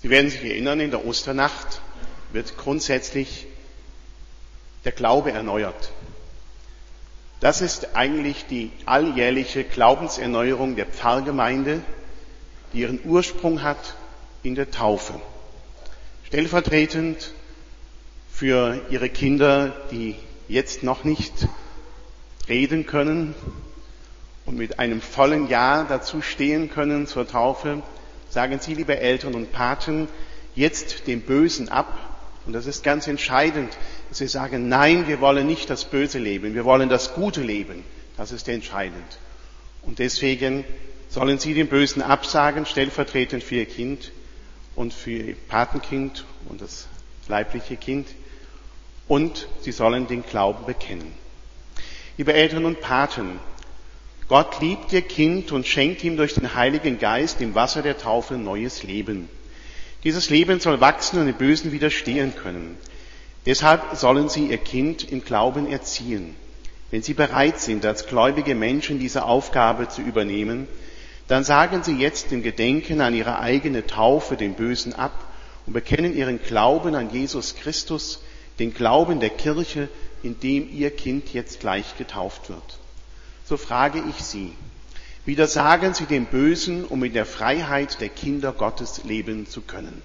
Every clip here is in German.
Sie werden sich erinnern, in der Osternacht wird grundsätzlich der Glaube erneuert. Das ist eigentlich die alljährliche Glaubenserneuerung der Pfarrgemeinde, die ihren Ursprung hat in der Taufe. Stellvertretend für ihre Kinder, die jetzt noch nicht reden können und mit einem vollen Ja dazu stehen können zur Taufe, sagen Sie, liebe Eltern und Paten, jetzt dem Bösen ab. Und das ist ganz entscheidend, dass Sie sagen, nein, wir wollen nicht das Böse leben, wir wollen das Gute leben. Das ist entscheidend. Und deswegen sollen Sie dem Bösen absagen, stellvertretend für Ihr Kind und für Ihr Patenkind und das leibliche Kind. Und Sie sollen den Glauben bekennen. Liebe Eltern und Paten, Gott liebt Ihr Kind und schenkt ihm durch den Heiligen Geist im Wasser der Taufe neues Leben. Dieses Leben soll wachsen und dem Bösen widerstehen können. Deshalb sollen Sie Ihr Kind im Glauben erziehen. Wenn Sie bereit sind, als gläubige Menschen diese Aufgabe zu übernehmen, dann sagen Sie jetzt im Gedenken an Ihre eigene Taufe den Bösen ab und bekennen Ihren Glauben an Jesus Christus, den Glauben der Kirche, in dem Ihr Kind jetzt gleich getauft wird. So frage ich Sie, widersagen Sie dem Bösen, um in der Freiheit der Kinder Gottes leben zu können.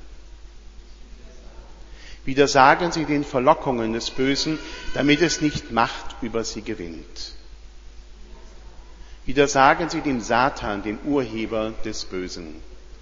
Widersagen Sie den Verlockungen des Bösen, damit es nicht Macht über Sie gewinnt. Widersagen Sie dem Satan, dem Urheber des Bösen.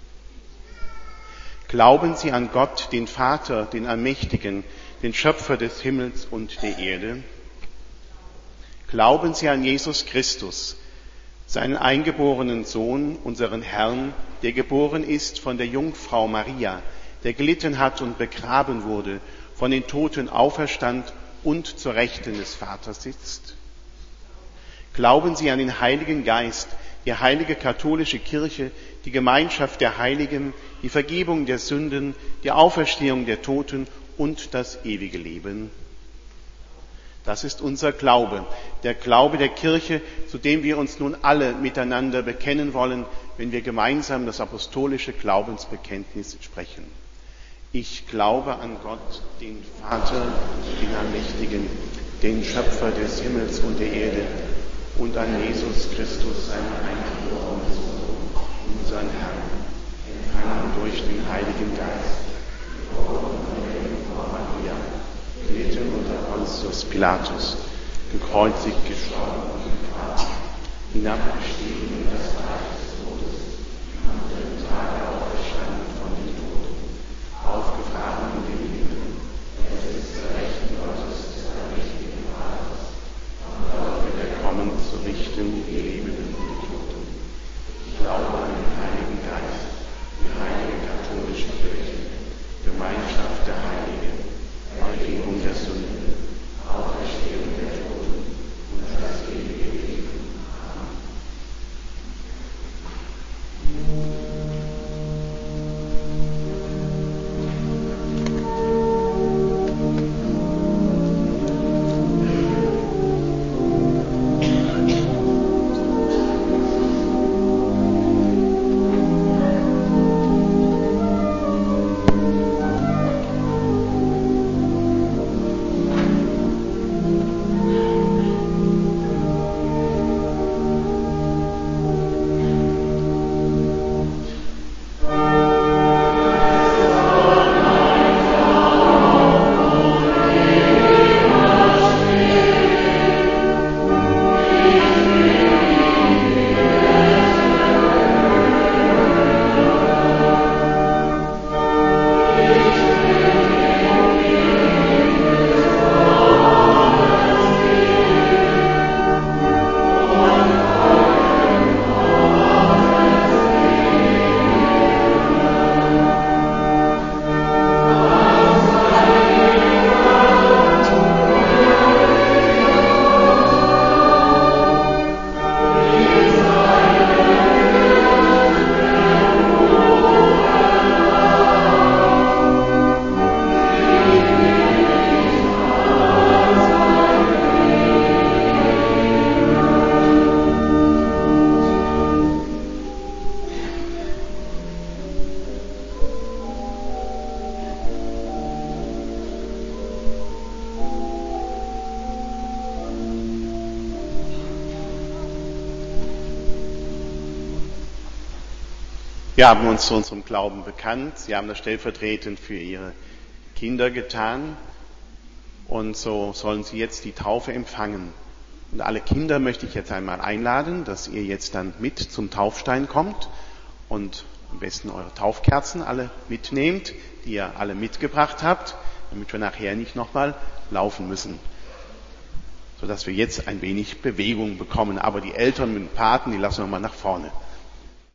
Glauben Sie an Gott, den Vater, den Allmächtigen, den Schöpfer des Himmels und der Erde. Glauben Sie an Jesus Christus, seinen eingeborenen Sohn, unseren Herrn, der geboren ist von der Jungfrau Maria, der gelitten hat und begraben wurde, von den Toten auferstand und zur Rechten des Vaters sitzt. Glauben Sie an den Heiligen Geist, die heilige katholische Kirche, die Gemeinschaft der Heiligen, die Vergebung der Sünden, die Auferstehung der Toten und das ewige Leben. Das ist unser Glaube, der Glaube der Kirche, zu dem wir uns nun alle miteinander bekennen wollen, wenn wir gemeinsam das apostolische Glaubensbekenntnis sprechen. Ich glaube an Gott, den Vater, den Allmächtigen, den Schöpfer des Himmels und der Erde und an Jesus Christus, seinen eingeborenen Sohn, unseren Herrn, empfangen durch den Heiligen Geist, geboren von der Jungfrau Maria, gelitten unter Pontius Pilatus, gekreuzigt, gestorben und begraben, hinabgestiegen in das Reich des Todes, am dritten Tage auferstanden von den Toten, aufgefahren in den Himmel, er sitzt zur Rechten Gottes, des allmächtigen Vaters, und dort wird er kommen, zu richten die Lebenden und die Toten. Ich glaube an den Heiligen Geist, die heilige katholische Kirche, Gemeinschaft der Heiligen, Vergebung der Sünden, Auferstehung der Toten und das ewige Leben. Amen. Wir haben uns zu unserem Glauben bekannt. Sie haben das stellvertretend für Ihre Kinder getan. Und so sollen Sie jetzt die Taufe empfangen. Und alle Kinder möchte ich jetzt einmal einladen, dass ihr jetzt dann mit zum Taufstein kommt und am besten eure Taufkerzen alle mitnehmt, die ihr alle mitgebracht habt, damit wir nachher nicht nochmal laufen müssen. Sodass wir jetzt ein wenig Bewegung bekommen. Aber die Eltern mit den Paten, die lassen wir mal nach vorne.